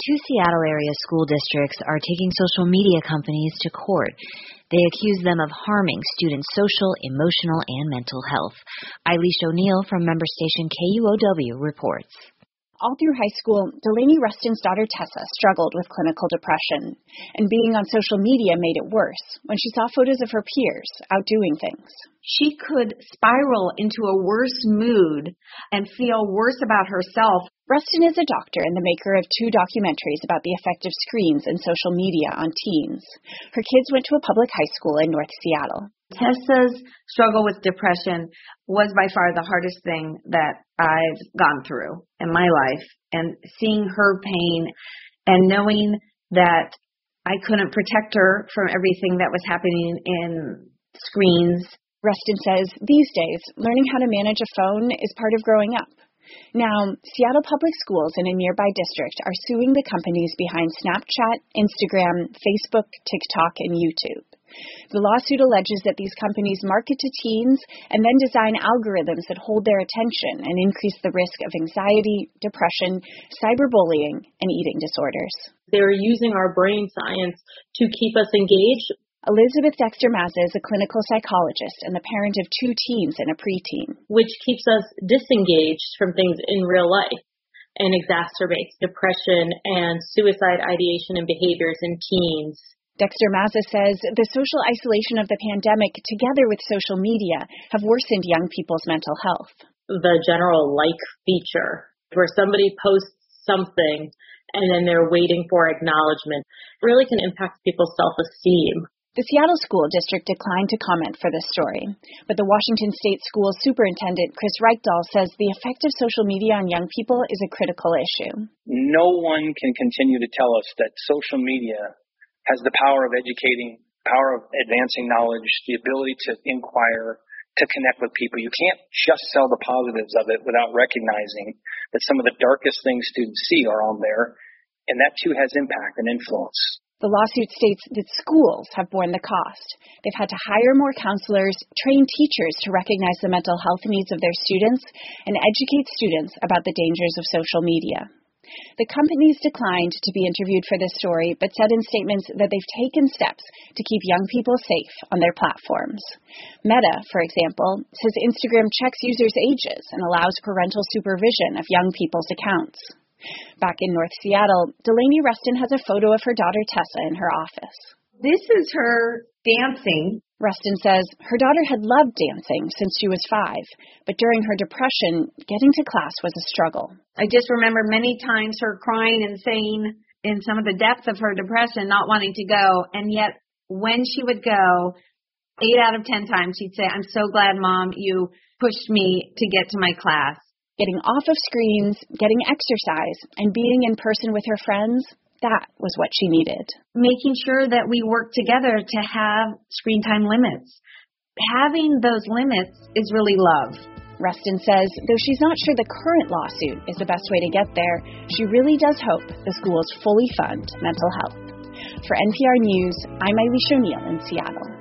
Two Seattle area school districts are taking social media companies to court. They accuse them of harming students' social, emotional, and mental health. Eilish O'Neill from member station KUOW reports. All through high school, Delaney Rustin's daughter Tessa struggled with clinical depression, and being on social media made it worse when she saw photos of her peers out doing things. She could spiral into a worse mood and feel worse about herself. Rustin is a doctor and the maker of 2 documentaries about the effect of screens and social media on teens. Her kids went to a public high school in North Seattle. Tessa's struggle with depression was by far the hardest thing that I've gone through in my life. And seeing her pain and knowing that I couldn't protect her from everything that was happening in screens. Rustin says these days, learning how to manage a phone is part of growing up. Now, Seattle Public Schools in a nearby district are suing the companies behind Snapchat, Instagram, Facebook, TikTok, and YouTube. The lawsuit alleges that these companies market to teens and then design algorithms that hold their attention and increase the risk of anxiety, depression, cyberbullying, and eating disorders. They're using our brain science to keep us engaged. Elizabeth Dexter-Mazza is a clinical psychologist and the parent of 2 teens and a preteen. Which keeps us disengaged from things in real life and exacerbates depression and suicide ideation and behaviors in teens. Dexter-Mazza says the social isolation of the pandemic, together with social media, have worsened young people's mental health. The general like feature, where somebody posts something and then they're waiting for acknowledgement, really can impact people's self-esteem. The Seattle School District declined to comment for this story, but the Washington State School Superintendent Chris Reichdahl says the effect of social media on young people is a critical issue. No one can continue to tell us that social media has the power of educating, power of advancing knowledge, the ability to inquire, to connect with people. You can't just sell the positives of it without recognizing that some of the darkest things students see are on there, and that too has impact and influence. The lawsuit states that schools have borne the cost. They've had to hire more counselors, train teachers to recognize the mental health needs of their students, and educate students about the dangers of social media. The companies declined to be interviewed for this story, but said in statements that they've taken steps to keep young people safe on their platforms. Meta, for example, says Instagram checks users' ages and allows parental supervision of young people's accounts. Back in North Seattle, Delaney Rustin has a photo of her daughter Tessa in her office. This is her dancing. Rustin says her daughter had loved dancing since she was 5, but during her depression, getting to class was a struggle. I just remember many times her crying and saying in some of the depths of her depression, not wanting to go, and yet when she would go, 8 out of 10 times she'd say, "I'm so glad, Mom, you pushed me to get to my class." Getting off of screens, getting exercise, and being in person with her friends, that was what she needed. Making sure that we work together to have screen time limits. Having those limits is really love. Rustin says, though she's not sure the current lawsuit is the best way to get there, she really does hope the schools fully fund mental health. For NPR News, I'm Eilish O'Neill in Seattle.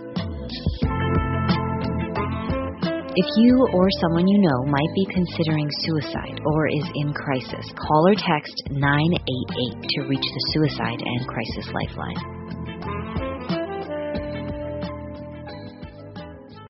If you or someone you know might be considering suicide or is in crisis, call or text 988 to reach the Suicide and Crisis Lifeline.